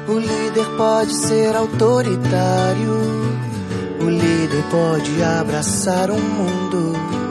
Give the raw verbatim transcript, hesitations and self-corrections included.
O líder pode ser autoritário, o líder pode abraçar o mundo.